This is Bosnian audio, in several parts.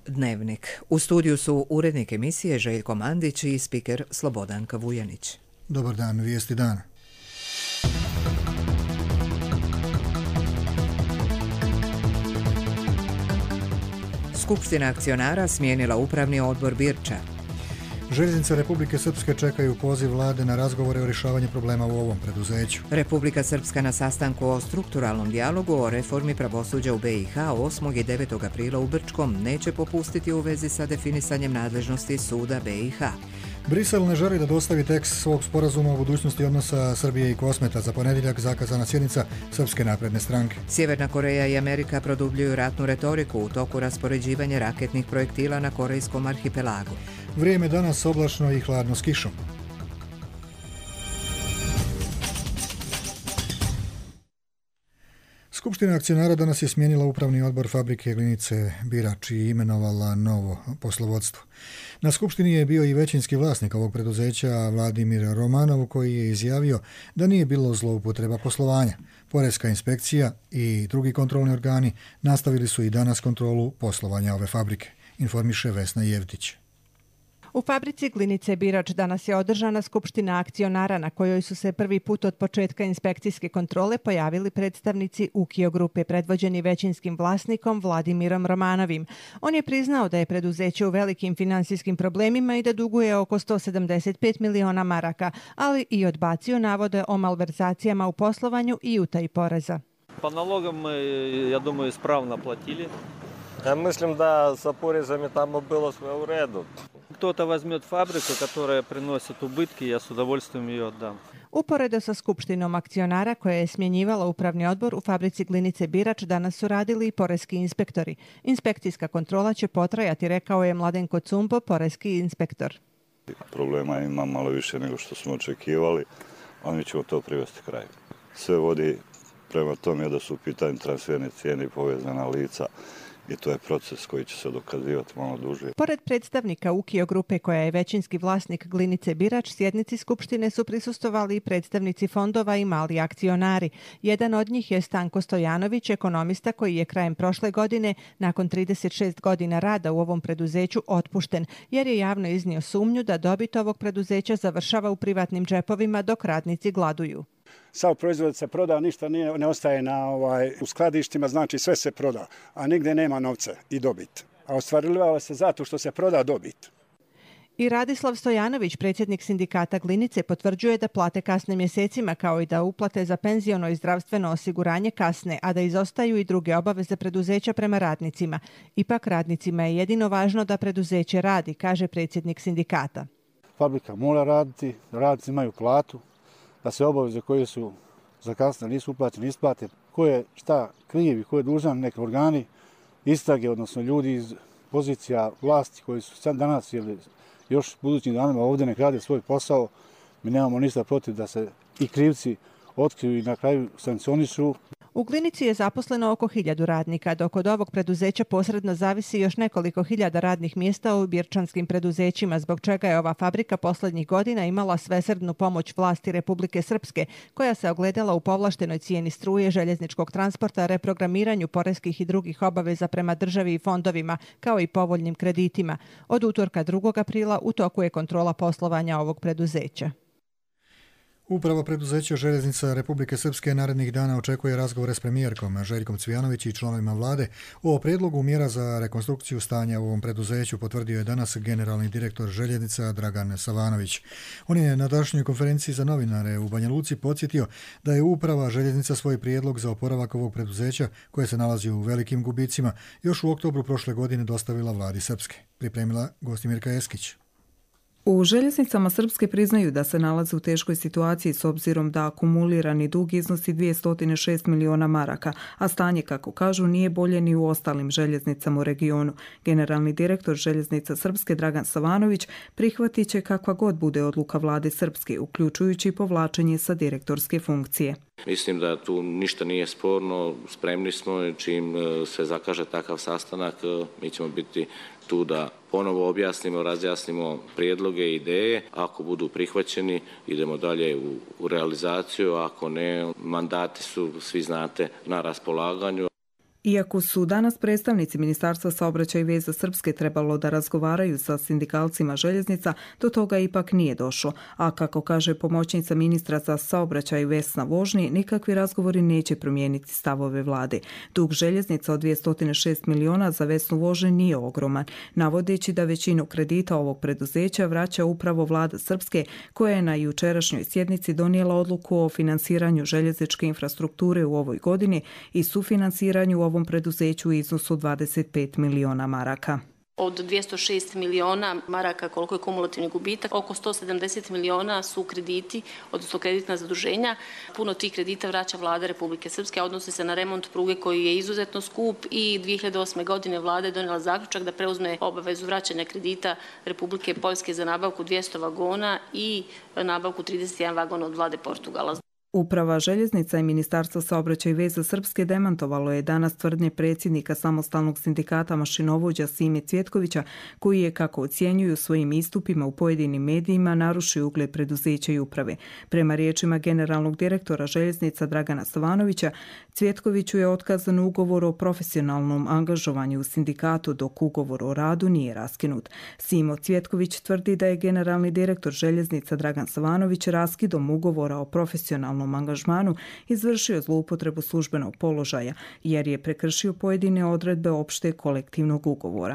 Dnevnik. U studiju su urednik emisije Željko Mandić i spiker Slobodanka Vujanić. Dobar dan, vijesti dana. Skupština akcionara smijenila upravni odbor Birča. Željeznice Republike Srpske čekaju poziv vlade na razgovore o rješavanju problema u ovom preduzeću. Republika Srpska na sastanku o strukturalnom dijalogu o reformi pravosuđa u BiH 8. i 9. aprila u Brčkom neće popustiti u vezi sa definisanjem nadležnosti suda BiH. Brisel ne želi da dostavi tekst svog sporazuma o budućnosti odnosa Srbije i Kosmeta. Za ponedjeljak zakazana sjednica Srpske napredne stranke. Sjeverna Koreja i Amerika produbljuju ratnu retoriku u toku raspoređivanja raketnih projektila na korejskom arhipelagu. Vrijeme danas oblačno i hladno s kišom. Skupština akcionara danas je smijenila upravni odbor fabrike Glinice Birač i imenovala novo poslovodstvo. Na skupštini je bio i većinski vlasnik ovog preduzeća Vladimir Romanov, koji je izjavio da nije bilo zloupotreba poslovanja. Poreska inspekcija i drugi kontrolni organi nastavili su i danas kontrolu poslovanja ove fabrike, informiše Vesna Jevtić. U fabrici Glinice Birač danas je održana skupština akcionara na kojoj su se prvi put od početka inspekcijske kontrole pojavili predstavnici Ukio grupe predvođeni većinskim vlasnikom Vladimirom Romanovim. On je priznao da je preduzeće u velikim finansijskim problemima i da duguje oko 175 miliona maraka, ali i odbacio navode o malverzacijama u poslovanju i utaji poreza. Po nalogam, ja думаю, ispravno platili. Ja mislim da sa porezom je tamo bilo sve u redu. Кто-то возьмет фабрику, которая приносит убытки, я с удовольствием ее отдам. Uporedo sa skupštinom akcionara koja je smjenjivala upravni odbor u fabrici Glinice Birač danas su radili i poreski inspektori. Inspekcijska kontrola će potrajati, rekao je Mladenko Cumbo, poreski inspektor. Problema ima malo više nego što smo očekivali, a mi ćemo to privesti kraju. Sve vodi prema tome da su u pitanju transferne cijene i povezana lica. I to je proces koji će se dokazivati malo duže. Pored predstavnika Ukio grupe koja je većinski vlasnik Glinice Birač, sjednici skupštine su prisustvovali i predstavnici fondova i mali akcionari. Jedan od njih je Stanko Stojanović, ekonomista koji je krajem prošle godine, nakon 36 godina rada u ovom preduzeću, otpušten, jer je javno iznio sumnju da dobit ovog preduzeća završava u privatnim džepovima dok radnici gladuju. Sav proizvod se proda, ništa ne ostaje u skladištima, znači sve se proda, a nigde nema novca i dobit. A ostvarivalo se zato što se proda dobit. I Radislav Stojanović, predsjednik sindikata Glinice, potvrđuje da plate kasne mjesecima kao i da uplate za penziono i zdravstveno osiguranje kasne, a da izostaju i druge obaveze preduzeća prema radnicima. Ipak radnicima je jedino važno da preduzeće radi, kaže predsjednik sindikata. Fabrika mora raditi, radnici imaju platu, da se obaveze koje su zakasnile nisu uplaćene, isplate, ko je šta kriv i ko je dužan, neke organi istrage, odnosno ljudi iz pozicija vlasti koji su sad danas ili još budućim danima ovdje nek rade svoj posao. Mi nemamo ništa protiv da se i krivci otkriju i na kraju sankcionišu. U Glinici je zaposleno oko 1000 radnika, dok od ovog preduzeća posredno zavisi još nekoliko hiljada radnih mjesta u birčanskim preduzećima, zbog čega je ova fabrika posljednjih godina imala svesrdnu pomoć vlasti Republike Srpske, koja se ogledala u povlaštenoj cijeni struje, željezničkog transporta, reprogramiranju poreskih i drugih obaveza prema državi i fondovima, kao i povoljnim kreditima. Od utorka 2. aprila u toku je kontrola poslovanja ovog preduzeća. Uprava preduzeća Željeznica Republike Srpske narednih dana očekuje razgovore s premijerkom Željkom Cvijanović i članovima vlade o prijedlogu mjera za rekonstrukciju stanja u ovom preduzeću, potvrdio je danas generalni direktor Željeznica Dragan Savanović. On je na današnjoj konferenciji za novinare u Banja Luci podsjetio da je uprava Željeznica svoj prijedlog za oporavak ovog preduzeća, koje se nalazi u velikim gubicima, još u oktobru prošle godine dostavila vladi Srpske. Pripremila Gostimirka Eskić. U Željeznicama Srpske priznaju da se nalaze u teškoj situaciji s obzirom da akumulirani dug iznosi 206 miliona maraka, a stanje, kako kažu, nije bolje ni u ostalim željeznicama u regionu. Generalni direktor Željeznica Srpske Dragan Savanović prihvatit će kakva god bude odluka vlade Srpske, uključujući povlačenje sa direktorske funkcije. Mislim da tu ništa nije sporno, spremni smo, čim se zakaže takav sastanak, mi ćemo biti tu da ponovo objasnimo, razjasnimo prijedloge i ideje. Ako budu prihvaćeni, idemo dalje u realizaciju, ako ne, mandati su, svi znate, na raspolaganju. Iako su danas predstavnici Ministarstva saobraćaja i veza Srpske trebalo da razgovaraju sa sindikalcima željeznica, do toga ipak nije došlo. A kako kaže pomoćnica ministra za saobraćaj Vesna Vožnji, nikakvi razgovori neće promijeniti stavove vlade. Dug željeznica od 206 miliona za Vesnu Vožnji nije ogroman, navodeći da većinu kredita ovog preduzeća vraća upravo vlada Srpske, koja je na jučerašnjoj sjednici donijela odluku o finansiranju željezničke infrastrukture u ovoj godini i sufinanciranju u ovom preduzeću u iznosu 25 miliona maraka. Od 206 miliona maraka koliko je kumulativni gubitak, oko 170 miliona su krediti, odnosno kreditna zaduženja. Puno tih kredita vraća vlada Republike Srpske, a odnosi se na remont pruge koji je izuzetno skup i 2008. godine vlada je donijela zaključak da preuzme obavezu vraćanja kredita Republike Poljske za nabavku 200 vagona i nabavku 31 vagon od vlade Portugala. Uprava željeznica i Ministarstvo saobraćaja i veza Srpske demantovalo je danas tvrdnje predsjednika samostalnog sindikata mašinovođa Sime Cvjetkovića, koji je, kako ocjenjuju svojim istupima u pojedinim medijima, narušio ugled preduzeća i uprave. Prema riječima generalnog direktora željeznica Dragana Savanovića, Cvjetkoviću je otkazan ugovor o profesionalnom angažovanju u sindikatu, dok ugovor o radu nije raskinut. Simo Cvjetković tvrdi da je generalni direktor željeznica Dragan Savanović raskidom ugovora o profesionalnom angažmanu izvršio zloupotrebu službenog položaja, jer je prekršio pojedine odredbe opšte kolektivnog ugovora.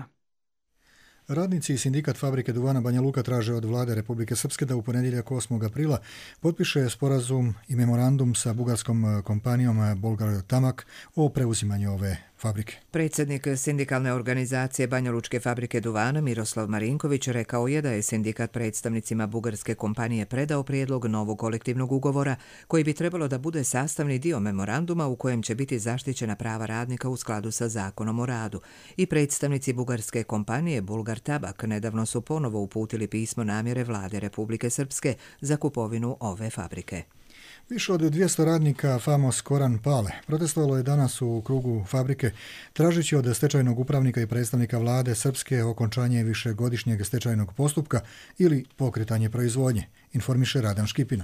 Radnici i sindikat fabrike duvana Banja Luka traže od vlade Republike Srpske da u ponedjeljak 8. aprila potpiše sporazum i memorandum sa bugarskom kompanijom Bolgar Tamak o preuzimanju ove fabrike. Predsjednik sindikalne organizacije Banjalučke fabrike duvana Miroslav Marinković rekao je da je sindikat predstavnicima bugarske kompanije predao prijedlog novog kolektivnog ugovora koji bi trebalo da bude sastavni dio memoranduma u kojem će biti zaštićena prava radnika u skladu sa zakonom o radu. I predstavnici bugarske kompanije Bulgar Tabak nedavno su ponovo uputili pismo namjere vlade Republike Srpske za kupovinu ove fabrike. Više od 200 radnika Famos Koran Pale protestovalo je danas u krugu fabrike tražeći od stečajnog upravnika i predstavnika vlade Srpske okončanje višegodišnjeg stečajnog postupka ili pokretanje proizvodnje, informiše Radan Škipina.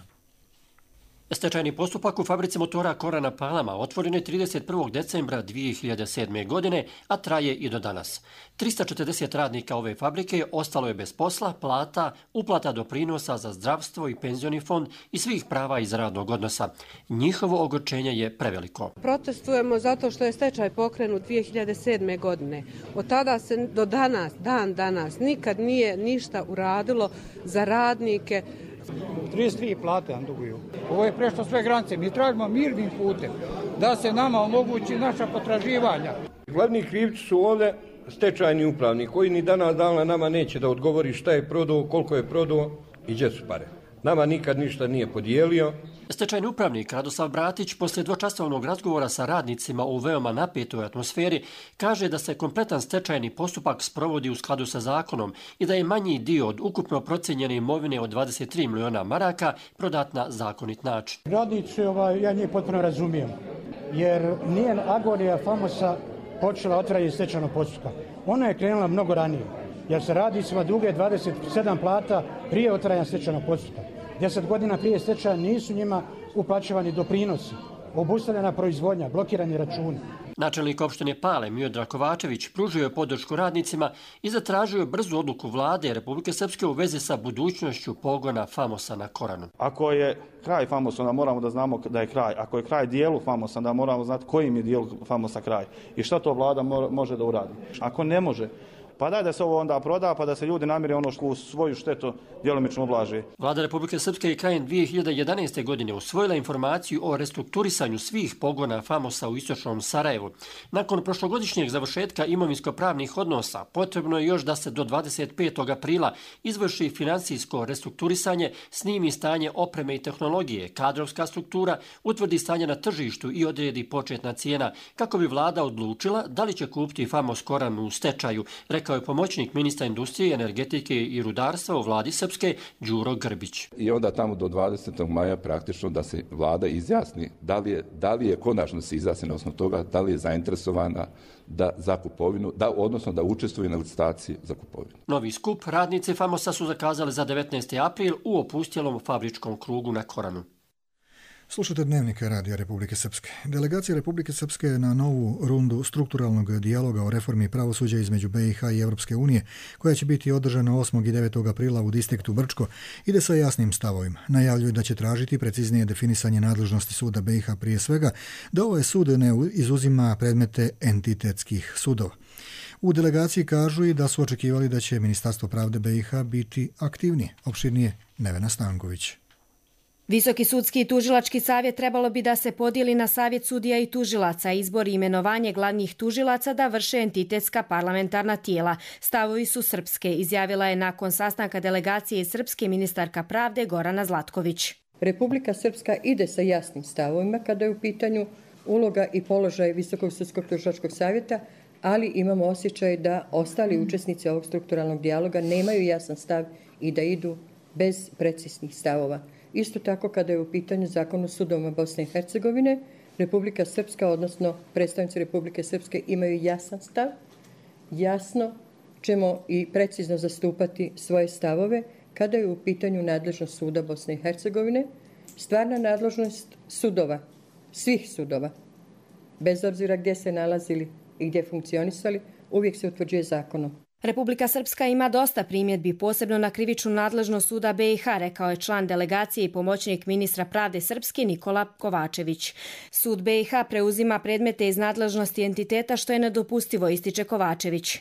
Stečajni postupak u fabrici motora Korana Palama otvoren je 31. decembra 2007. godine, a traje i do danas. 340 radnika ove fabrike ostalo je bez posla, plata, uplata doprinosa za zdravstvo i penzioni fond i svih prava iz radnog odnosa. Njihovo ogorčenje je preveliko. Protestujemo zato što je stečaj pokrenut 2007. godine. Od tada se do danas, dan danas, nikad nije ništa uradilo za radnike. 33 plate nam duguju. Ovo je prešlo sve granice. Mi tražimo mirnim putem da se nama omogući naša potraživanja. Glavni krivci su ovdje stečajni upravnik koji ni danas dana nama neće da odgovori šta je prodao, koliko je prodao i gdje su pare. Nama nikad ništa nije podijelio. Stečajni upravnik Radoslav Bratić poslije dvočasovnog razgovora sa radnicima u veoma napetoj atmosferi kaže da se kompletan stečajni postupak sprovodi u skladu sa zakonom i da je manji dio od ukupno procijenjene imovine od 23 miliona maraka prodat na zakonit način. Radnici, ja njih potpuno razumijem, jer nije agonija Famosa počela otvaranje stečajnog postupka. Ona je krenula mnogo ranije, jer se radnicima duge 27 plata prije otvaranja stečajnog postupka. 10 godina prije stečaja nisu njima uplaćivani doprinosi, obustavljena proizvodnja, blokirani računi. Načelnik opštine Pale Miodrag Kovačević pružio je podršku radnicima i zatražio brzu odluku vlade Republike Srpske u vezi sa budućnošću pogona Famosa na Koranu. Ako je kraj Famosa, onda moramo da znamo da je kraj. Ako je kraj dijelu Famosa, onda moramo znati kojim je dijelu Famosa kraj i šta to vlada može da uradi. Ako ne može, pa daj da se ovo onda proda, pa da se ljudi namire ono što u svoju štetu djelomično oblaže. Vlada Republike Srpske je krajem 2011. godine usvojila informaciju o restrukturisanju svih pogona Famosa u istočnom Sarajevu. Nakon prošlogodišnjeg završetka imovinsko-pravnih odnosa, potrebno je još da se do 25. aprila izvrši financijsko restrukturisanje, snimi stanje opreme i tehnologije, kadrovska struktura, utvrdi stanje na tržištu i odredi početna cijena, kako bi vlada odlučila da li će kupiti Famos Koran u stečaju, rekao je pomoćnik ministra industrije, energetike i rudarstva u vladi Srpske Đuro Grbić. I onda tamo do 20. maja praktično da se vlada izjasni da li je konačno se izjasni na osnovu toga, da li je zainteresovana za kupovinu, odnosno da učestvuje na licitaciji za kupovinu. Novi skup radnice Famosa su zakazali za 19. april u opustjelom fabričkom krugu na Koranu. Slušajte Dnevnik Radija Republike Srpske. Delegacija Republike Srpske na novu rundu strukturalnog dijaloga o reformi pravosuđa između BiH i Evropske unije, koja će biti održana 8. i 9. aprila u distriktu Brčko, ide sa jasnim stavovima. Najavljuju da će tražiti preciznije definisanje nadležnosti suda BiH, prije svega da ovaj sud ne izuzima predmete entitetskih sudova. U delegaciji kažu i da su očekivali da će Ministarstvo pravde BiH biti aktivnije. Opširnije Nevena Stanković. Visoki sudski i tužilački savjet trebalo bi da se podijeli na savjet sudija i tužilaca, izbor i imenovanje glavnih tužilaca da vrše entitetska parlamentarna tijela. Stavovi su srpske, izjavila je nakon sastanka delegacije iz Srpske ministarka pravde Gorana Zlatković. Republika Srpska ide sa jasnim stavovima kada je u pitanju uloga i položaj Visokog sudskog tužilačkog savjeta, ali imamo osjećaj da ostali učesnici ovog strukturalnog dijaloga nemaju jasan stav i da idu bez preciznih stavova. Isto tako kada je u pitanju Zakon o sudovima Bosne i Hercegovine, Republika Srpska, odnosno predstavnici Republike Srpske imaju jasan stav, jasno ćemo i precizno zastupati svoje stavove kada je u pitanju nadležnost suda Bosne i Hercegovine, stvarna nadležnost sudova, svih sudova, bez obzira gdje se nalazili i gdje funkcionisali, uvijek se utvrđuje zakonom. Republika Srpska ima dosta primjedbi, posebno na krivičnu nadležnost suda BiH, rekao je član delegacije i pomoćnik ministra pravde Srpske Nikola Kovačević. Sud BiH preuzima predmete iz nadležnosti entiteta, što je nedopustivo, ističe Kovačević.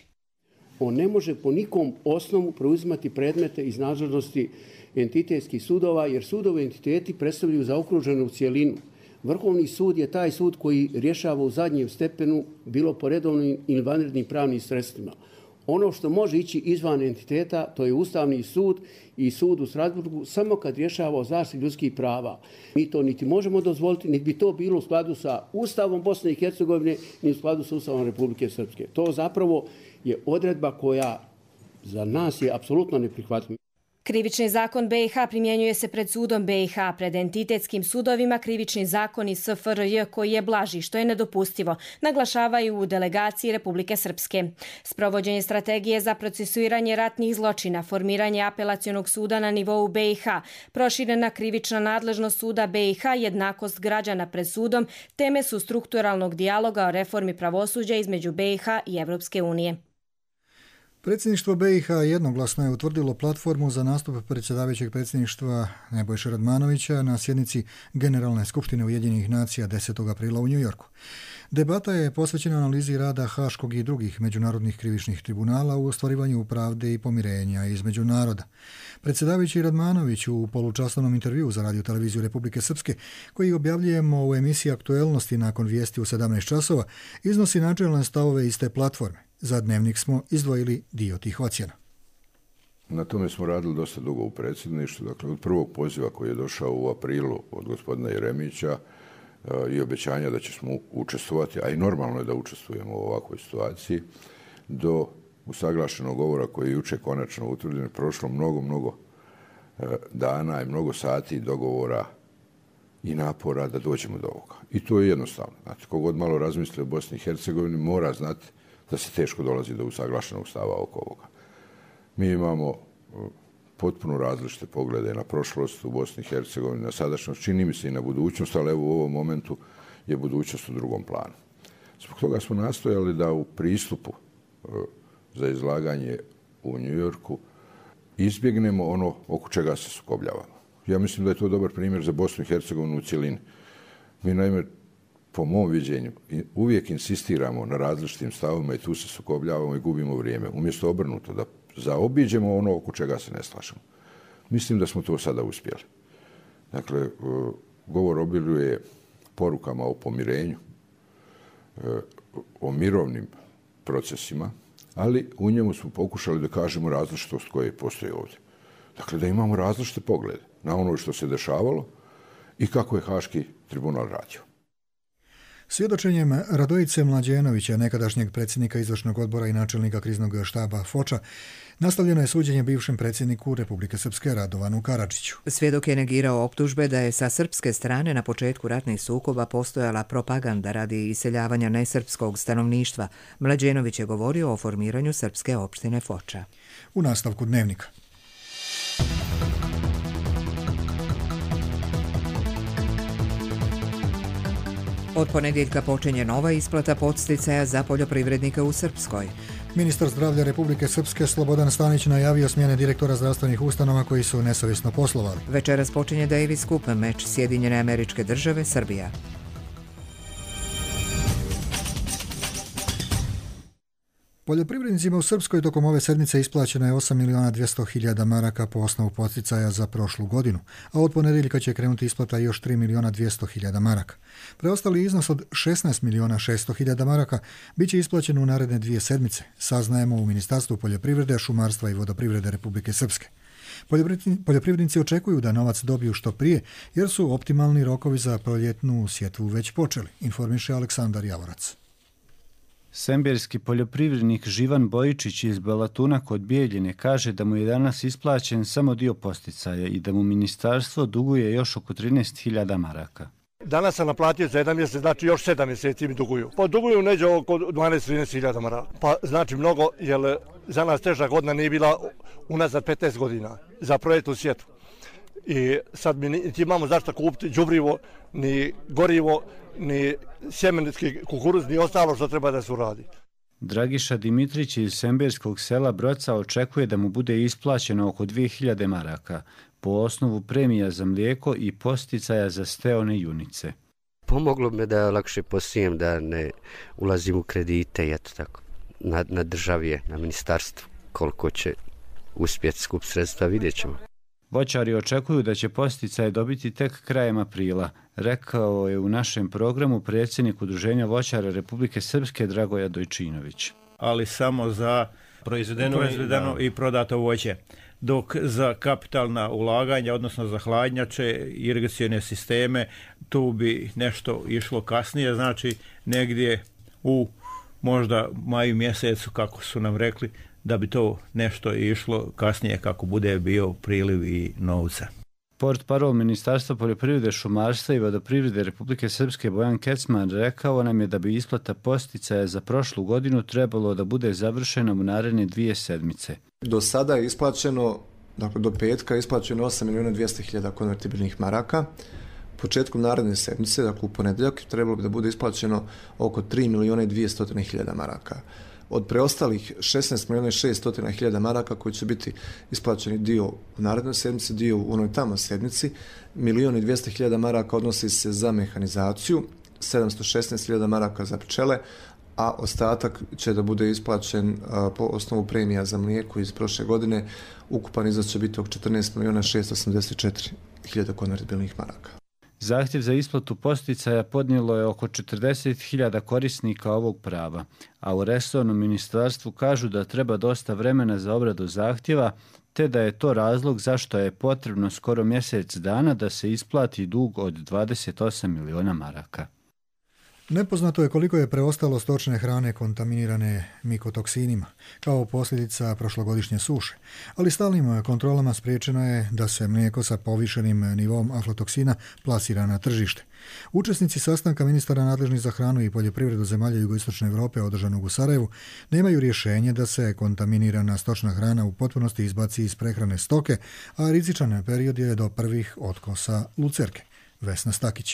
On ne može po nikom osnovu preuzimati predmete iz nadležnosti entitetskih sudova, jer sudovi entiteti predstavljaju zaokruženu cjelinu. Vrhovni sud je taj sud koji rješava u zadnjem stepenu, bilo po redovnim ili vanrednim pravnim sredstvima. Ono što može ići izvan entiteta, to je Ustavni sud i sud u Strasburgu, samo kad rješava o zaštiti ljudskih prava. Mi to niti možemo dozvoliti, niti bi to bilo u skladu sa Ustavom Bosne i Hercegovine, ni u skladu sa Ustavom Republike Srpske. To zapravo je odredba koja za nas je apsolutno neprihvatljiva. Krivični zakon BiH primjenjuje se pred sudom BiH, pred entitetskim sudovima krivični zakon iz SFRJ koji je blaži, što je nedopustivo, naglašavaju u delegaciji Republike Srpske. Sprovođenje strategije za procesuiranje ratnih zločina, formiranje apelacionog suda na nivou BiH, proširena krivična nadležnost suda BiH, jednakost građana pred sudom, teme su strukturalnog dijaloga o reformi pravosuđa između BiH i Evropske unije. Predsjedništvo BiH jednoglasno je utvrdilo platformu za nastup predsjedavajućeg predsjedništva Nebojše Radmanovića na sjednici Generalne skupštine Ujedinjenih nacija 10. aprila u Njujorku. Debata je posvećena analizi rada Haškog i drugih međunarodnih krivičnih tribunala u ostvarivanju pravde i pomirenja između naroda. Predsjedavajući Radmanović u polučasovnom intervjuu za Radio televiziju Republike Srpske, koji objavljujemo u emisiji Aktuelnosti nakon vijesti u 17 časova, iznosi načelne stavove iste platforme. Za Dnevnik smo izdvojili dio tih ocjena. Na tome smo radili dosta dugo u predsjedništvu, dakle od prvog poziva koji je došao u aprilu od gospodina Jeremića i obećanja da ćemo učestvovati, a i normalno je da učestvujemo u ovakvoj situaciji, do usaglašenog govora koji je juče konačno utvrđen, prošlo mnogo dana i mnogo sati dogovora i napora da dođemo do ovoga. I to je jednostavno. Znate, kogod malo razmisli o Bosni i Hercegovini mora znati da se teško dolazi do usaglašenog stava oko ovoga. Mi imamo potpuno različite poglede na prošlost u Bosni i Hercegovini, na sadašnjost, čini mi se i na budućnost, ali evo u ovom momentu je budućnost u drugom planu. Zbog toga smo nastojali da u pristupu za izlaganje u Njujorku izbjegnemo ono oko čega se sukobljavamo. Ja mislim da je to dobar primjer za Bosnu i Hercegovinu u cjelini. Mi naime, po mom viđenju, uvijek insistiramo na različitim stavovima i tu se sukobljavamo i gubimo vrijeme. Umjesto obrnuto, da zaobiđemo ono oko čega se ne slažemo. Mislim da smo to sada uspjeli. Dakle, govor obiluje porukama o pomirenju, o mirovnim procesima, ali u njemu smo pokušali da kažemo različitost koja postoji ovdje. Dakle, da imamo različite poglede na ono što se dešavalo i kako je Haški tribunal radio. Svjedočenjem Radojice Mlađenovića, nekadašnjeg predsjednika izvršnog odbora i načelnika kriznog štaba Foča, nastavljeno je suđenje bivšem predsjedniku Republike Srpske Radovanu Karadžiću. Svjedok je negirao optužbe da je sa srpske strane na početku ratnih sukoba postojala propaganda radi iseljavanja nesrpskog stanovništva. Mlađenović je govorio o formiranju srpske opštine Foča. U nastavku Dnevnika. Od ponedjeljka počinje nova isplata podsticaja za poljoprivrednike u Srpskoj. Ministar zdravlja Republike Srpske Slobodan Stanić najavio smjene direktora zdravstvenih ustanova koji su nesavjesno poslovali. Večeras počinje Davis Cup, meč Sjedinjene Američke Države, Srbija. Poljoprivrednicima u Srpskoj tokom ove sedmice isplaćeno je 8.200.000 maraka po osnovu podsticaja za prošlu godinu, a od ponedjeljka će krenuti isplata još 3.200.000 maraka. Preostali iznos od 16.600.000 maraka bit će isplaćen u naredne 2 sedmice, saznajemo u Ministarstvu poljoprivrede, šumarstva i vodoprivrede Republike Srpske. Poljoprivrednici očekuju da novac dobiju što prije, jer su optimalni rokovi za proljetnu sjetvu već počeli, informiše Aleksandar Javorac. Semberski poljoprivrednik Živan Bojičić iz Balatuna kod Bijeljine kaže da mu je danas isplaćen samo dio podsticaja i da mu ministarstvo duguje još oko 13.000 maraka. Danas sam naplatio za 1 mjesec, znači još 7 mjeseci mi duguju. Pa duguju neđe oko 12-13.000 maraka. Pa znači mnogo, jer za nas teža godina nije bila unazad 15 godina za proljetnu sjetvu. I sad mi niti imamo zašto kupiti đubrivo, ni gorivo, ni sjemenski kukuruz, ni ostalo što treba da se uradi. Dragiša Dimitrić iz semberskog sela Broca očekuje da mu bude isplaćeno oko 2.000 maraka po osnovu premija za mlijeko i podsticaja za steone junice. Pomoglo me da lakše posijem, da ne ulazim u kredite i eto tako. Na državi je, na ministarstvu, koliko će uspjeti skup sredstva, vidjet ćemo. Voćari očekuju da će podsticaje dobiti tek krajem aprila, rekao je u našem programu predsjednik Udruženja voćara Republike Srpske Dragoja Dojčinović. Ali samo za proizvedeno i prodato voće. Dok za kapitalna ulaganja, odnosno za hladnjače, irigacione sisteme, tu bi nešto išlo kasnije, znači negdje u možda maju mjesecu, kako su nam rekli, da bi to nešto išlo kasnije kako bude bio priliv i novca. Portparol Ministarstva poljoprivrede, šumarstva i vodoprivrede Republike Srpske Bojan Kecman rekao nam je da bi isplata podsticaja za prošlu godinu trebalo da bude završena u naredne 2 sedmice. Do sada je isplaćeno, dakle do petka je isplaćeno 8.200.000 konvertibilnih maraka. Početkom naredne sedmice, dakle u ponedjeljak, trebalo bi da bude isplaćeno oko 3.200.000 maraka. Od preostalih 16.600.000 maraka koji će biti isplaćeni dio u narednoj sedmici, dio u onoj tamo sedmici, 1.200.000 maraka odnosi se za mehanizaciju, 716.000 maraka za pčele, a ostatak će da bude isplaćen po osnovu premija za mlijeko iz prošle godine. Ukupan iznos će biti oko 14.684.000 konvertibilnih maraka. Zahtjev za isplatu podsticaja podnijelo je oko 40.000 korisnika ovog prava, a u resornom ministarstvu kažu da treba dosta vremena za obradu zahtjeva, te da je to razlog zašto je potrebno skoro mjesec dana da se isplati dug od 28 miliona maraka. Nepoznato je koliko je preostalo stočne hrane kontaminirane mikotoksinima, kao posljedica prošlogodišnje suše, ali stalnim kontrolama spriječeno je da se mlijeko sa povišenim nivom aflatoksina plasira na tržište. Učesnici sastanka ministara nadležnih za hranu i poljoprivredu zemalja jugoistočne Europe održanog u Sarajevu nemaju rješenje da se kontaminirana stočna hrana u potpunosti izbaci iz prehrane stoke, a rizičan period je do prvih otkosa lucerke. Vesna Stakić.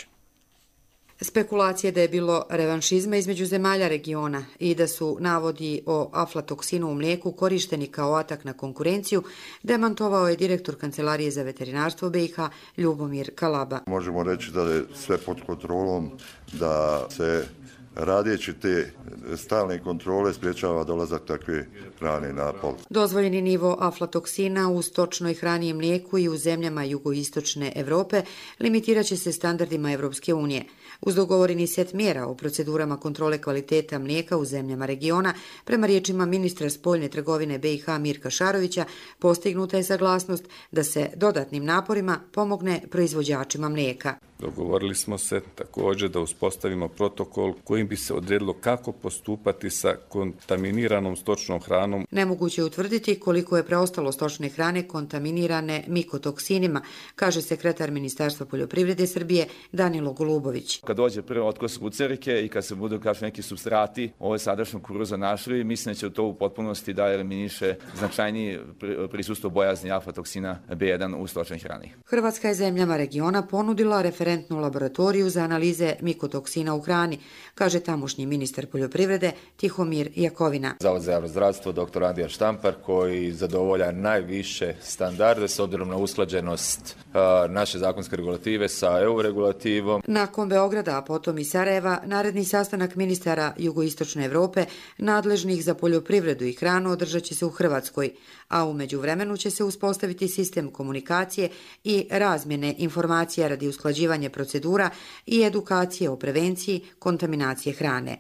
Spekulacije da je bilo revanšizma između zemalja regiona i da su navodi o aflatoksinu u mlijeku korišteni kao atak na konkurenciju, demantovao je direktor Kancelarije za veterinarstvo BiH Ljubomir Kalaba. Možemo reći da je sve pod kontrolom, da se radeći te stalne kontrole sprječava dolazak takve hrane na pol. Dozvoljeni nivo aflatoksina u stočnoj hrani i mlijeku i u zemljama jugoistočne Europe limitirat će se standardima Evropske unije. Uz dogovoreni set mjera o procedurama kontrole kvaliteta mlijeka u zemljama regiona, prema riječima ministra spoljne trgovine BiH Mirka Šarovića, postignuta je saglasnost da se dodatnim naporima pomogne proizvođačima mlijeka. Dogovorili smo se također da uspostavimo protokol kojim bi se odredilo kako postupati sa kontaminiranom stočnom hranom. Nemoguće je utvrditi koliko je preostalo stočne hrane kontaminirane mikotoksinima, kaže sekretar Ministarstva poljoprivrede Srbije Danilo Golubović. Kad dođe prvi otkos lucerke i kad se budu neki supstrati ove sadašnjeg kukuruza našli, mislim da će to u potpunosti da eliminiše značajniji prisustvo bojazni aflatoksina B1 u stočnoj hrani. Hrvatska je zemljama regiona ponudila referendum referentnu laboratoriju za analize mikotoksina u hrani, kaže tamošnji ministar poljoprivrede Tihomir Jakovina. Zavod za javno zdravstvo dr. Andrija Štampar koji zadovolja najviše standarde s obzirom na usklađenost naše zakonske regulative sa EU regulativom. Nakon Beograda, a potom i Sarajeva, naredni sastanak ministara Jugoistočne Evrope nadležnih za poljoprivredu i hranu održat će se u Hrvatskoj, a u međuvremenu će se uspostaviti sistem komunikacije i razmjene informacija radi usklađivanja procedura i edukacije o prevenciji kontaminacije hrane.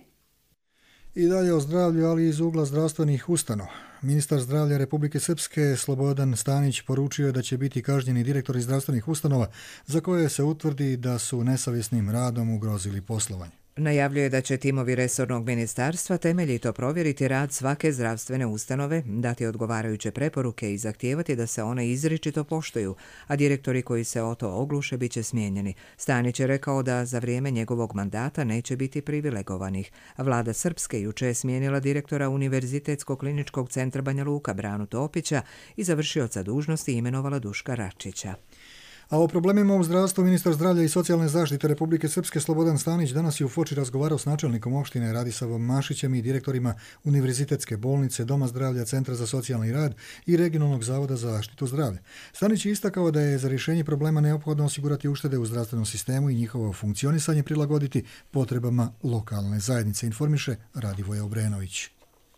I dalje o zdravlju, ali iz ugla zdravstvenih ustanova. Ministar zdravlja Republike Srpske Slobodan Stanić poručio je da će biti kažnjeni direktori zdravstvenih ustanova za koje se utvrdi da su nesavjesnim radom ugrozili poslovanje. Najavljuje da će timovi resornog ministarstva temeljito provjeriti rad svake zdravstvene ustanove, dati odgovarajuće preporuke i zahtijevati da se one izričito poštuju, a direktori koji se o to ogluše bit će smijenjeni. Stanić je rekao da za vrijeme njegovog mandata neće biti privilegovanih. Vlada Srpske juče je smijenila direktora Univerzitetskog kliničkog centra Banja Luka Branu Topića i za vršioca dužnosti imenovala Duška Račića. A o problemima u zdravstvu ministar zdravlja i socijalne zaštite Republike Srpske Slobodan Stanić danas je u Foči razgovarao s načelnikom opštine Radisavom Mašićem i direktorima Univerzitetske bolnice, Doma zdravlja, Centra za socijalni rad i Regionalnog zavoda za zaštitu zdravlja. Stanić je istakao da je za rješenje problema neophodno osigurati uštede u zdravstvenom sistemu i njihovo funkcionisanje prilagoditi potrebama lokalne zajednice, informiše Radivoje Obrenović.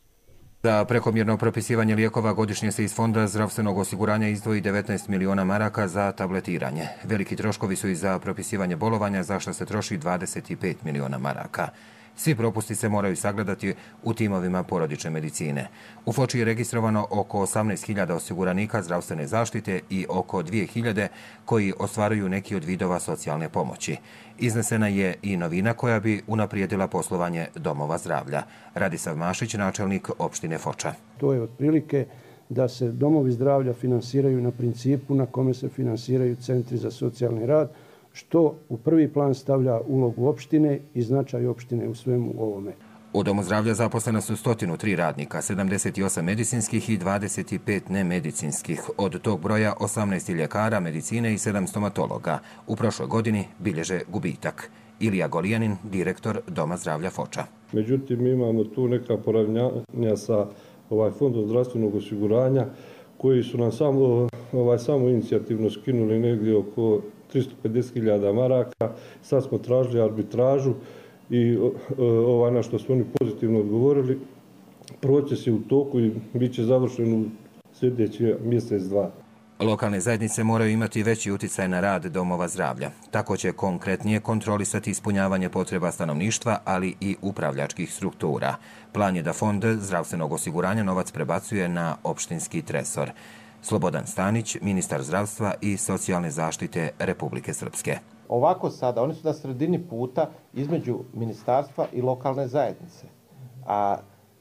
Za prekomjerno propisivanje lijekova godišnje se iz Fonda zdravstvenog osiguranja izdvoji 19 miliona maraka za tabletiranje. Veliki troškovi su i za propisivanje bolovanja, za što se troši 25 miliona maraka. Svi propusti se moraju sagledati u timovima porodične medicine. U Foči je registrovano oko 18.000 osiguranika zdravstvene zaštite i oko 2.000 koji ostvaruju neki od vidova socijalne pomoći. Iznesena je i novina koja bi unaprijedila poslovanje domova zdravlja. Radisav Mašić, načelnik opštine Foča. To je otprilike da se domovi zdravlja finansiraju na principu na kome se finansiraju centri za socijalni rad, što u prvi plan stavlja ulogu opštine i značaj opštine u svemu ovome. U Domu zdravlja zaposlena su 103 radnika, 78 medicinskih i 25 nemedicinskih. Od tog broja 18 ljekara, medicine i 7 stomatologa. U prošloj godini bilježe gubitak. Ilija Golijanin, direktor Doma zdravlja Foča. Međutim, imamo tu neka poravnjanja sa Fondom zdravstvenog osiguranja koji su nam samo inicijativno skinuli negdje oko 350.000 maraka. Sad smo tražili arbitražu i na što su oni pozitivno odgovorili. Proces je u toku i bit će završen u sljedeći mjesec, dva. Lokalne zajednice moraju imati veći uticaj na rad domova zdravlja. Tako će konkretnije kontrolisati ispunjavanje potreba stanovništva, ali i upravljačkih struktura. Plan je da Fond zdravstvenog osiguranja novac prebacuje na opštinski tresor. Slobodan Stanić, ministar zdravstva i socijalne zaštite Republike Srpske. Ovako sada, oni su na sredini puta između ministarstva i lokalne zajednice. A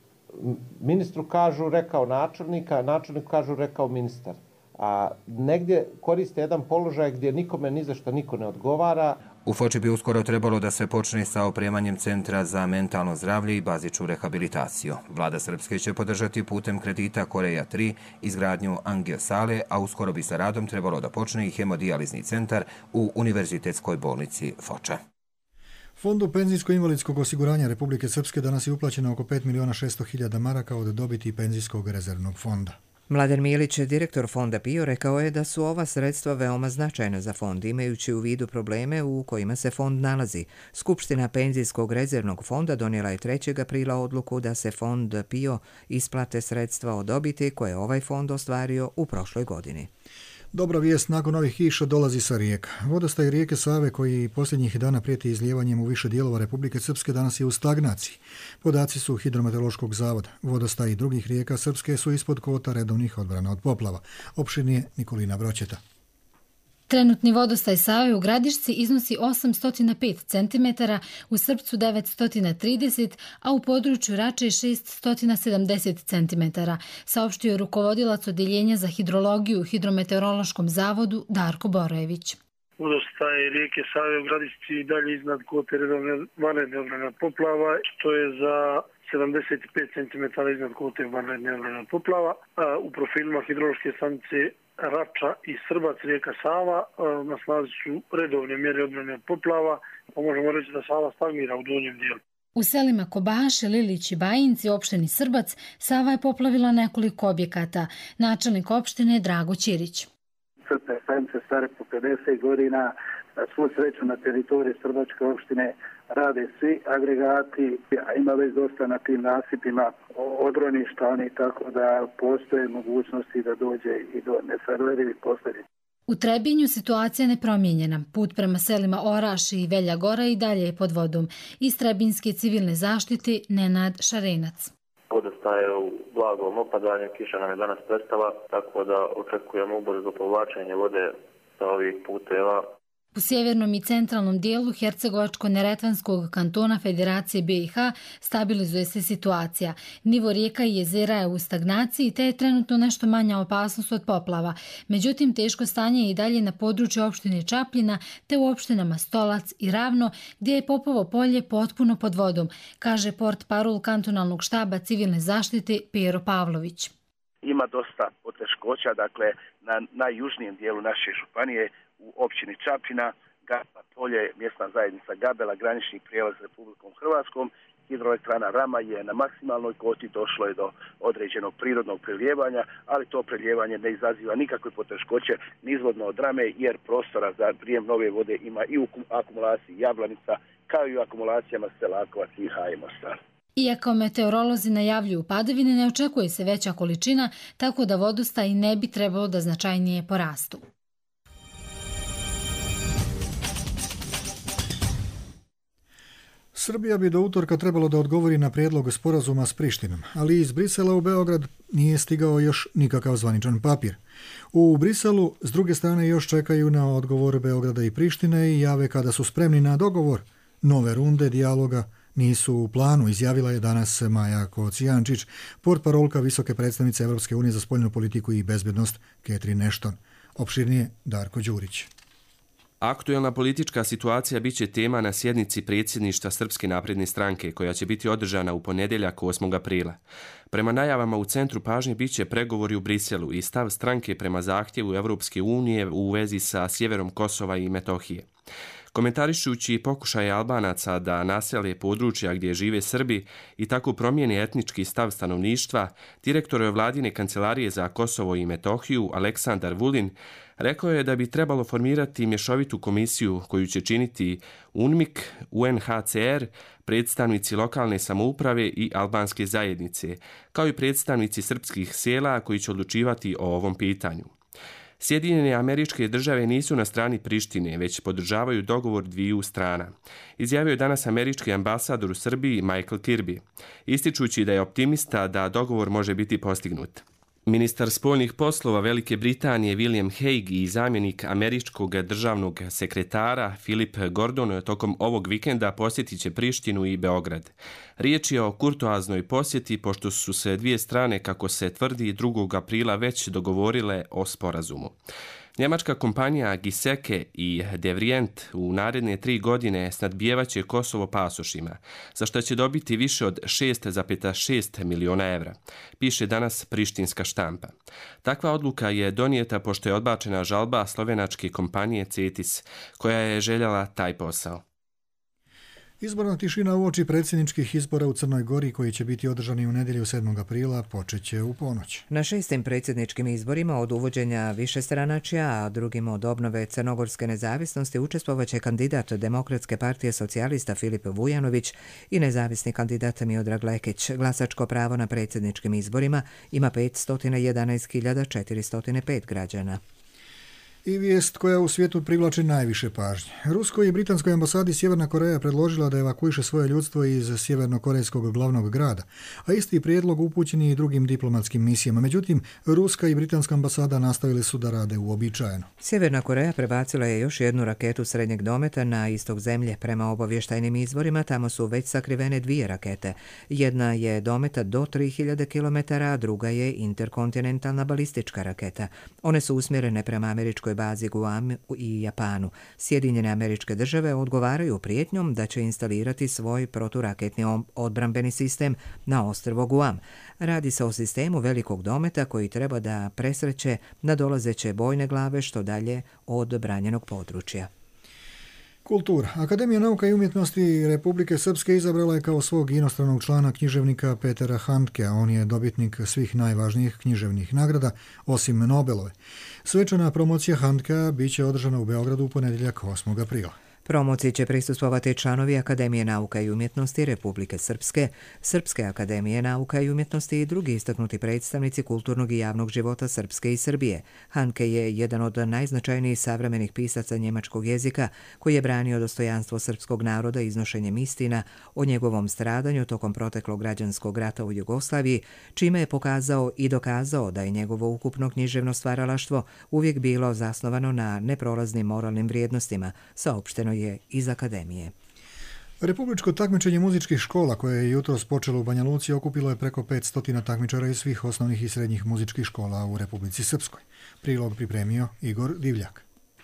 ministru kažu rekao načelnika, načelniku kažu rekao ministar. A negdje koriste jedan položaj gdje nikome ni za što niko ne odgovara. U Foči bi uskoro trebalo da se počne sa opremanjem Centra za mentalno zdravlje i bazičnu rehabilitaciju. Vlada Srpske će podržati putem kredita Koreja 3 izgradnju angiosale, a uskoro bi sa radom trebalo da počne i hemodijalizni centar u Univerzitetskoj bolnici Foča. Fondu penzijsko-invalidskog osiguranja Republike Srpske danas je uplaćeno oko 5.600.000 maraka od dobiti penzijskog rezervnog fonda. Mladen Milić, direktor Fonda PIO, rekao je da su ova sredstva veoma značajna za fond, imajući u vidu probleme u kojima se fond nalazi. Skupština Penzijskog rezervnog fonda donijela je 3. aprila odluku da se Fond PIO isplate sredstva od dobiti koje je ovaj fond ostvario u prošloj godini. Dobra vijest nakon ovih kiša dolazi sa rijeka. Vodostaj rijeke Save, koji posljednjih dana prijeti izlijevanjem u više dijelova Republike Srpske, danas je u stagnaciji. Podaci su Hidrometeorološkog zavoda. Vodostaj i drugih rijeka Srpske su ispod kvota redovnih odbrana od poplava. Opširnije Nikolina Broćeta. Trenutni vodostaj Save u Gradišci iznosi 805 cm, u Srpcu 930, a u području Rače 670 cm, saopštio je rukovodilac Odjeljenja za hidrologiju u Hidrometeorološkom zavodu Darko Borojević. Vodostaj rijeke Save u Gradišci i dalje iznad kvote vanredne odbrane od poplava, što je za 75 cm iznad kvote vanredne odbrane od poplava. U profilima hidrološke stanice Rača i Srbac, rijeka Sava. Na snazi su redovne mjere odbrane od poplava, pa možemo reći da Sava stagnira u donjem dijelu. U selima Kobaše, Lilić i Bajinci, opštini Srbac, Sava je poplavila nekoliko objekata. Načelnik opštine je Drago Ćirić. Crpne stanice stare po 50 godina, na svu sreću na teritoriji Srbačke opštine rade svi agregati, a ima već dosta na tim nasipima odroništa, oni tako da postoje mogućnosti da dođe i do nesagledivih posljedica. U Trebinju situacija je nepromijenjena. Put prema selima Oraš i Velja Gora i dalje je pod vodom. Iz Trebinjske civilne zaštite Nenad Šarenac. Vodosta je u blagom opadanju, kiša nam je danas prestala, tako da očekujemo ubrzo povlačenje vode sa ovih puteva. U sjevernom i centralnom dijelu Hercegovačko-Neretvanskog kantona Federacije BiH stabilizuje se situacija. Nivo rijeka i jezera je u stagnaciji te je trenutno nešto manja opasnost od poplava. Međutim, teško stanje je i dalje na području opštine Čapljina te u opštinama Stolac i Ravno gdje je Popovo polje potpuno pod vodom, kaže portparol kantonalnog štaba civilne zaštite Pero Pavlović. Ima dosta poteškoća, dakle na najjužnijem dijelu naše županije u općini Čapljina, Gabela polje, mjesna zajednica Gabela, granični prijelaz s Republikom Hrvatskom, hidroelektrana Rama je na maksimalnoj kvoti, došlo je do određenog prirodnog prelijevanja, ali to prelijevanje ne izaziva nikakve poteškoće nizvodno od Rame, jer prostora za prijem nove vode ima i u akumulaciji Jablanica, kao i u akumulacijama Selakovac i Haje Mostar. Iako meteorolozi najavljuju padavine, ne očekuje se veća količina, tako da vodostaj ne bi trebalo da značajnije porastu. Srbija bi do utorka trebalo da odgovori na prijedlog sporazuma s Prištinom, ali iz Brisela u Beograd nije stigao još nikakav zvaničan papir. U Briselu s druge strane još čekaju na odgovor Beograda i Prištine i jave kada su spremni na dogovor. Nove runde dijaloga nisu u planu, izjavila je danas Maja Kocijančić, portparolka visoke predstavnice Evropske unije za spoljnu politiku i bezbednost Catherine Ashton. Opširnije Darko Đurić. Aktuelna politička situacija biće tema na sjednici predsjedništva Srpske napredne stranke koja će biti održana u ponedjeljak 8. aprila. Prema najavama u centru pažnje biće pregovori u Briselu i stav stranke prema zahtjevu Evropske unije u vezi sa sjeverom Kosova i Metohije. Komentarišući pokušaje Albanaca da nasele područja gdje žive Srbi i tako promijeni etnički stav stanovništva, direktor vladine kancelarije za Kosovo i Metohiju Aleksandar Vulin rekao je da bi trebalo formirati mješovitu komisiju koju će činiti UNMIK, UNHCR, predstavnici lokalne samouprave i albanske zajednice, kao i predstavnici srpskih sela koji će odlučivati o ovom pitanju. Sjedinjene Američke Države nisu na strani Prištine, već podržavaju dogovor dviju strana, izjavio je danas američki ambasador u Srbiji Michael Kirby, ističući da je optimista da dogovor može biti postignut. Ministar spoljnih poslova Velike Britanije William Hague i zamjenik američkog državnog sekretara Philip Gordon tokom ovog vikenda posjetit će Prištinu i Beograd. Riječ je o kurtoaznoj posjeti pošto su se dvije strane, kako se tvrdi, 2. aprila već dogovorile o sporazumu. Njemačka kompanija Giseke i Devrient u naredne 3 godine snadbijevaće Kosovo pasošima, za što će dobiti više od 6,6 miliona evra, piše danas prištinska štampa. Takva odluka je donijeta pošto je odbačena žalba slovenačke kompanije Cetis, koja je željela taj posao. Izborna tišina uoči predsjedničkih izbora u Crnoj Gori koji će biti održani u nedjelju 7. aprila počeće u ponoć. Na 6. predsjedničkim izborima od uvođenja višestranačja, a drugim od obnove crnogorske nezavisnosti učestvovaće kandidat Demokratske partije socijalista Filip Vujanović i nezavisni kandidat Miodrag Lekić. Glasačko pravo na predsjedničkim izborima ima 511.405 građana. I vijest koja u svijetu privlači najviše pažnje. Ruskoj i britanskoj ambasadi Sjeverna Koreja predložila da evakuiše svoje ljudstvo iz sjevernokorejskog glavnog grada, a isti prijedlog upućen je i drugim diplomatskim misijama. Međutim, ruska i britanska ambasada nastavili su da rade uobičajeno. Sjeverna Koreja prebacila je još jednu raketu srednjeg dometa na istok zemlje. Prema obavještajnim izvorima tamo su već sakrivene 2 rakete. Jedna je dometa do 3000 km, a druga je interkontinentalna balistička raketa. One su usmjerene prema američkoj bazi Guam i Japanu. Sjedinjene Američke Države odgovaraju prijetnjom da će instalirati svoj proturaketni odbrambeni sistem na ostrvo Guam. Radi se o sistemu velikog dometa koji treba da presreće nadolazeće bojne glave što dalje od branjenog područja. Kultura. Akademija nauka i umjetnosti Republike Srpske izabrala je kao svog inostranog člana književnika Petera Handkea. On je dobitnik svih najvažnijih književnih nagrada, osim Nobelove. Svečana promocija Handkea bit će održana u Beogradu u ponedjeljak 8. aprila. Promociji će prisustvovati članovi Akademije nauka i umjetnosti Republike Srpske, Srpske akademije nauka i umjetnosti i drugi istaknuti predstavnici kulturnog i javnog života Srpske i Srbije. Handke je jedan od najznačajnijih savremenih pisaca njemačkog jezika koji je branio dostojanstvo srpskog naroda iznošenjem istina o njegovom stradanju tokom proteklog građanskog rata u Jugoslaviji, čime je pokazao i dokazao da je njegovo ukupno književno stvaralaštvo uvijek bilo zasnovano na neprolaznim moralnim vrijednostima, saopšteno je iz Akademije. Republičko takmičenje muzičkih škola koje je jutros počelo u Banja Luci okupilo je preko 500 takmičara iz svih osnovnih i srednjih muzičkih škola u Republici Srpskoj. Prilog pripremio Igor Divljak.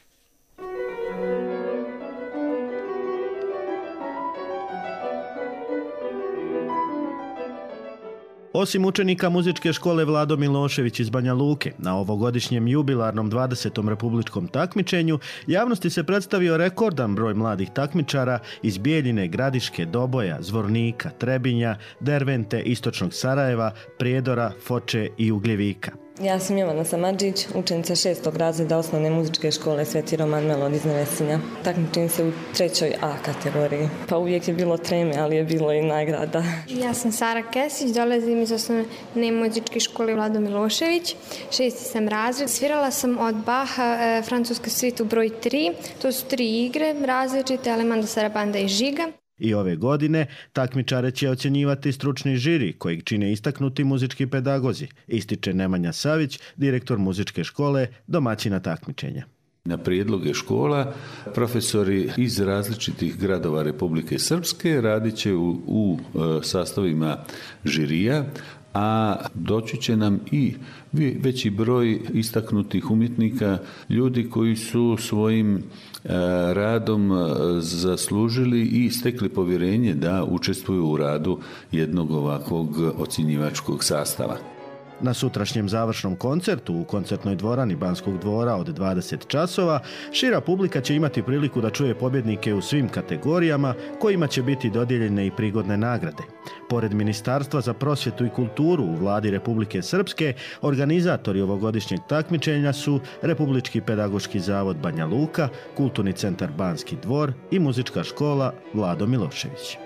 Osim učenika muzičke škole Vlado Milošević iz Banja Luke, na ovogodišnjem jubilarnom 20. republičkom takmičenju javnosti se predstavio rekordan broj mladih takmičara iz Bijeljine, Gradiške, Doboja, Zvornika, Trebinja, Dervente, Istočnog Sarajeva, Prijedora, Foče i Ugljevika. Ja sam Jovana Samadžić, učenica 6. razreda osnovne muzičke škole Sveti Roman Melod iz Nevesinja. Takmičim se u 3. A kategoriji. Pa uvijek je bilo treme, ali je bilo i nagrada. Ja sam Sara Kesić, dolazim iz osnovne muzičke škole Vlado Milošević. 6. sam razred. Svirala sam od Baha francusku svitu broj 3. To su 3 igre različite, Alemanda, Sarabanda i Žiga. I ove godine takmičare će ocjenjivati stručni žiri kojeg čine istaknuti muzički pedagozi, ističe Nemanja Savić, direktor muzičke škole, domaćina takmičenja. Na prijedloge škola profesori iz različitih gradova Republike Srpske radit će u sastavima žirija, a doći će nam i veći broj istaknutih umjetnika, ljudi koji su svojim radom zaslužili i stekli povjerenje da učestvuju u radu jednog ovakvog ocjenjivačkog sastava. Na sutrašnjem završnom koncertu u koncertnoj dvorani Banskog dvora od 20 časova šira publika će imati priliku da čuje pobjednike u svim kategorijama kojima će biti dodijeljene i prigodne nagrade. Pored Ministarstva za prosvjetu i kulturu u Vladi Republike Srpske, organizatori ovogodišnjeg takmičenja su Republički pedagoški zavod Banja Luka, Kulturni centar Banski dvor i muzička škola Vlado Milošević.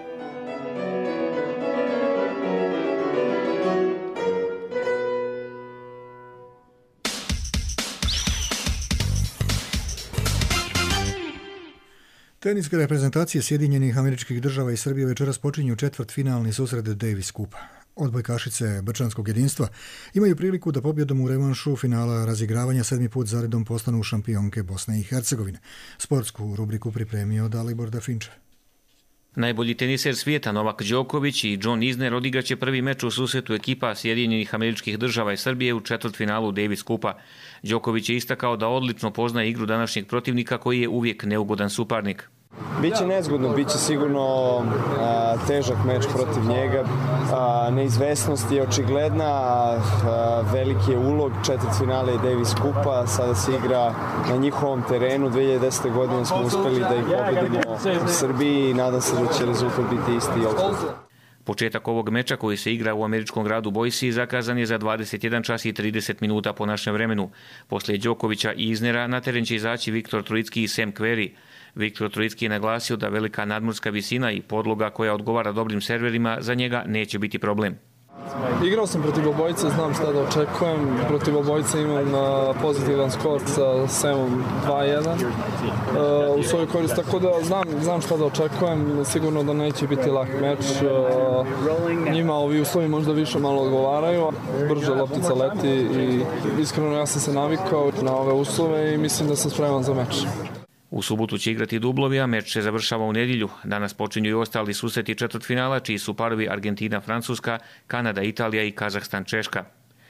Teniske reprezentacije Sjedinjenih Američkih Država i Srbije večeras počinju četvrtfinalni susret Davis Kupa. Odbojkašice Brčanskog jedinstva imaju priliku da pobjedom u revanšu finala razigravanja 7. put zaredom postanu šampionke Bosne i Hercegovine. Sportsku rubriku pripremio Dalibor Dafinčev. Najbolji teniser svijeta Novak Đoković i John Isner odigraće prvi meč u susretu ekipa Sjedinjenih Američkih Država i Srbije u četvrtfinalu Davis Kupa. Đoković je istakao da odlično poznaje igru današnjeg protivnika koji je uvijek neugodan suparnik. Biće nezgodno, biće sigurno težak meč protiv njega. Neizvesnost je očigledna, veliki je ulog četvrtfinale Davis Kupa, sada se igra na njihovom terenu. 2010. godine smo uspeli da ih pobedimo u Srbiji i nadam se da će rezultat biti isti i ovdje. Početak ovog meča koji se igra u američkom gradu Boise zakazan je za 21 čas i 30 minuta po našem vremenu. Poslije Đokovića i Isnera na teren će izaći Viktor Trojicki i Sam Querrey. Viktor Trojicki je naglasio da velika nadmorska visina i podloga koja odgovara dobrim serverima za njega neće biti problem. Igrao sam protiv obojice, znam šta da očekujem. Protiv obojice imam pozitivan skor sa Samom 2-1 u svoju korist, tako da znam šta da očekujem. Sigurno da neće biti lak meč. Njima ovi uslovi možda više malo odgovaraju. Brže loptica leti i iskreno ja sam se navikao na ove uslove i mislim da sam spreman za meč. U subotu će igrati dublovi, a meč se završava u nedjelju. Danas počinju i ostali susreti četvrtfinala, čiji su parovi Argentina, Francuska, Kanada, Italija i Kazahstan, Češka.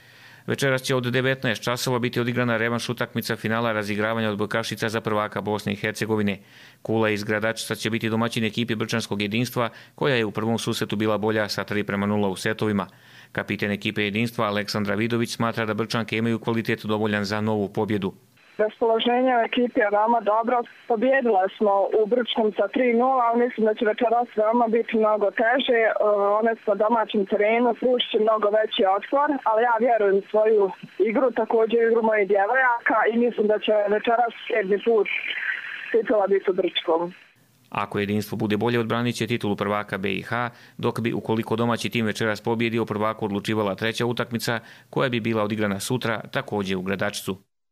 Večeras će od 19 časova biti odigrana revanš utakmica finala razigravanja odbojkašica za prvaka Bosne i Hercegovine. Kula iz Gradačca će biti domaćin ekipi Brčanskog jedinstva, koja je u prvom susretu bila bolja sa 3:0 u setovima. Kapiten ekipe jedinstva Aleksandra Vidović smatra da Brčanke imaju kvalitet dovoljan za novu pobjedu. Raspoloženje u ekipi je veoma dobro. Pobjedila smo u Brčkom sa 3:0, ali mislim da će večeras veoma biti mnogo teže. One su na domaćem terenu, pružit će mnogo veći otpor, ali ja vjerujem u svoju igru, također igru mojih djevojaka i mislim da će večeras 7. put titula biti u Brčkom. Ako jedinstvo bude bolje, odbranit će titulu prvaka BiH, dok bi, ukoliko domaći tim večeras pobjedio, prvaku odlučivala treća utakmica, koja bi bila odigrana sutra, također u Gradačcu.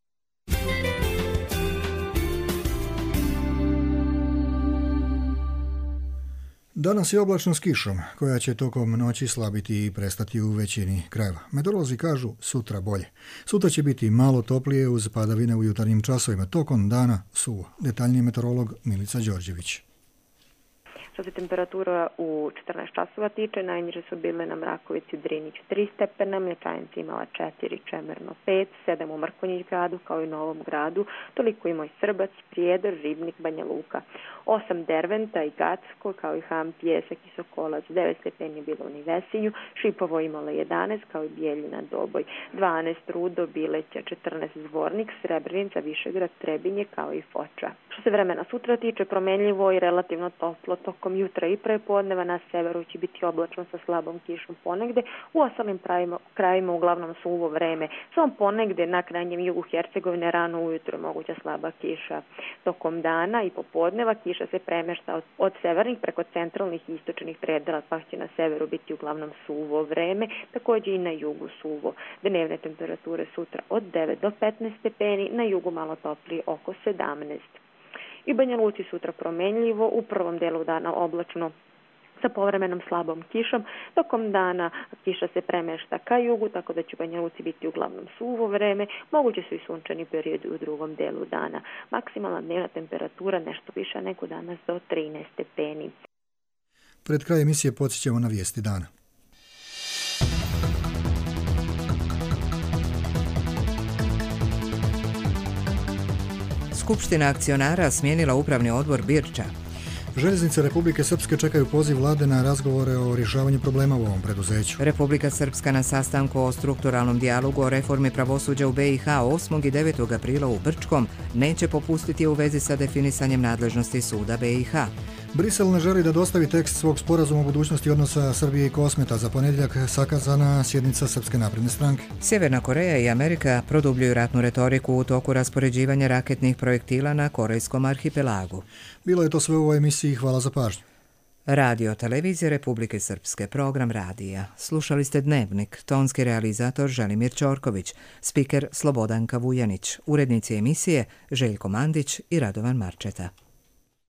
Danas je oblačno s kišom, koja će tokom noći slabiti i prestati u većini krajeva. Meteorolozi kažu sutra bolje. Sutra će biti malo toplije uz padavine u jutarnjim časovima. Tokom dana suvo. Detaljniji meteorolog Milica Đorđević. Što se temperatura u 14 časova tiče, najniže su bile na Mrakovici, Drinić 3 stepena, Mlječanica imala 4, Čemerno 5, 7 u Mrkonjić gradu kao i Novom gradu, toliko ima i Srbac, Prijedor, Ribnik, Banja Luka. 8 Derventa i Gacko kao i Ham, Pjesak i Sokolac, 9 stepeni bilo u Nivesinju, Šipovo imala 11 kao i Bijeljina, Doboj, 12 Rudo, Bileća, 14 Zvornik, Srebrenica, Višegrad, Trebinje kao i Foča. Što se vremena sutra tiče, promenljivo i relativno toplo tokom jutra i prepodneva, na severu će biti oblačno sa slabom kišom ponegde, u ostalim krajima uglavnom suvo vreme. Samo ponegde na krajnjem jugu Hercegovine rano ujutro moguća slaba kiša. Tokom dana i popodneva kiša se premešta od severnih preko centralnih i istočnih predela, pa će na severu biti uglavnom suvo vreme, također i na jugu suvo. Dnevne temperature sutra od 9 do 15 stepeni, na jugu malo toplije oko 17. I Banja Luci sutra promenljivo, u prvom delu dana oblačno sa povremenom slabom kišom. Tokom dana kiša se premešta ka jugu, tako da će u Banja Luci biti uglavnom suvo vreme. Moguće su i sunčani periodi u drugom delu dana. Maksimalna dnevna temperatura nešto više nego danas do 13 stepeni. Pred kraj emisije podsjećamo na vijesti dana. Skupština akcionara smijenila upravni odbor Birča. Željeznice Republike Srpske čekaju poziv vlade na razgovore o rješavanju problema u ovom preduzeću. Republika Srpska na sastanku o strukturalnom dijalogu o reformi pravosuđa u BiH 8. i 9. aprila u Brčkom neće popustiti u vezi sa definisanjem nadležnosti suda BiH. Brisel ne želi da dostavi tekst svog sporazuma o budućnosti odnosa Srbije i Kosmeta. Za ponedjeljak sakazana sjednica Srpske napredne stranke. Sjeverna Koreja i Amerika produbljuju ratnu retoriku u toku raspoređivanja raketnih projektila na Korejskom arhipelagu. Bilo je to sve u ovoj emisiji. Hvala za pažnju. Radio Televizije Republike Srpske, program radija. Slušali ste Dnevnik, tonski realizator Želimir Ćorković, spiker Slobodanka Vujanić, urednici emisije Željko Mandić i Radovan Marčeta.